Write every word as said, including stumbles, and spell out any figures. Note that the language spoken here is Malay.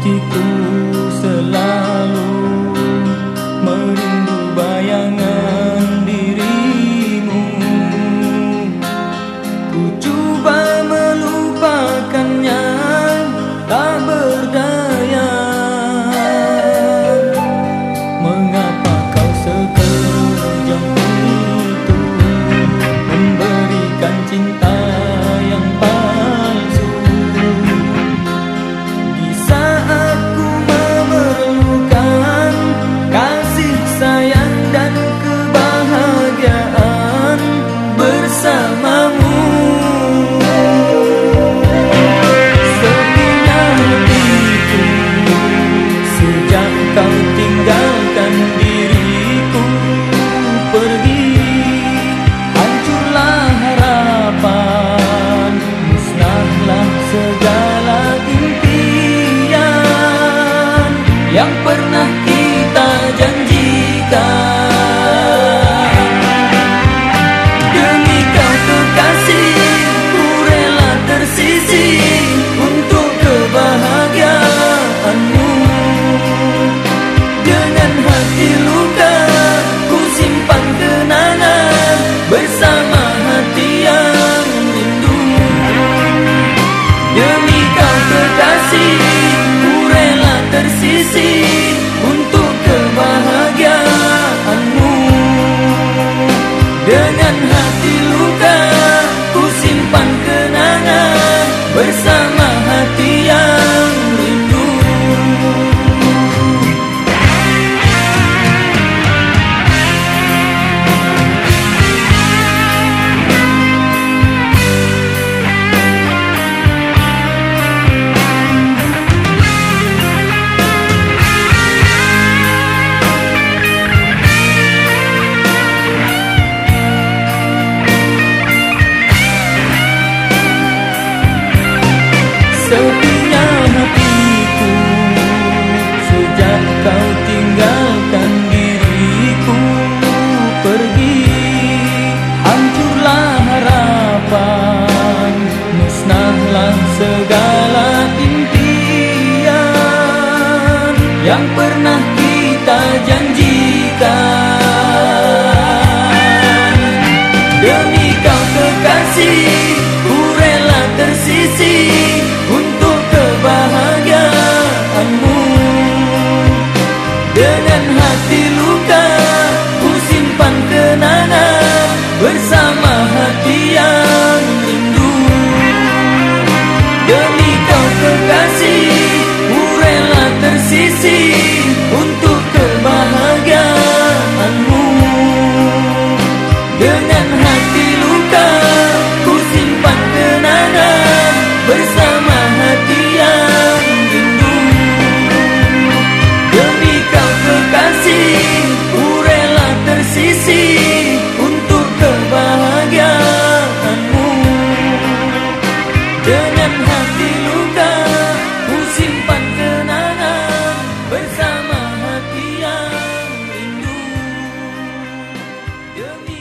hatiku selalu merindu bayangan dirimu. Ku cuba melupakannya, tak berdaya. Mengapa kau sekejam itu memberikan cinta yang palsu? Di saat ku memerlukan kasih sayang dan kebahagiaan bersamamu. Sepinya hatiku sejak kau tinggalkan diriku pergi. Hancurlah harapan, musnahlah segala impian yang pernah kita janjikan. Demi kau kekasih, ku rela tersisih untuk kebahagiaanmu. Dengan hati luka, ku simpan kenangan bersama hati yang rindu. Demi kau kekasih, ku rela tersisih untuk kebahagiaanmu. Dengan hati luka, ku simpan kenangan bersama hati yang rindu. Sepinya hatiku sejak kau tinggalkan diriku pergi. Hancurlah harapan, musnahlah segala impian yang pernah kita janjikan. Demi kau kekasih, ku rela tersisih untuk kebahagiaanmu. Dengan hati luka, ku simpan kenangan bersama hati yang rindu. Demi kau kekasih, ku rela tersisih untuk kebahagiaanmu. Dengan hati luka, ku simpan kenangan bersama hati yang rindu. Demi kau kekasih, ku rela tersisih untuk kebahagiaanmu. Dengan hati luka, ku simpan kenangan bersama hati yang rindu. Demi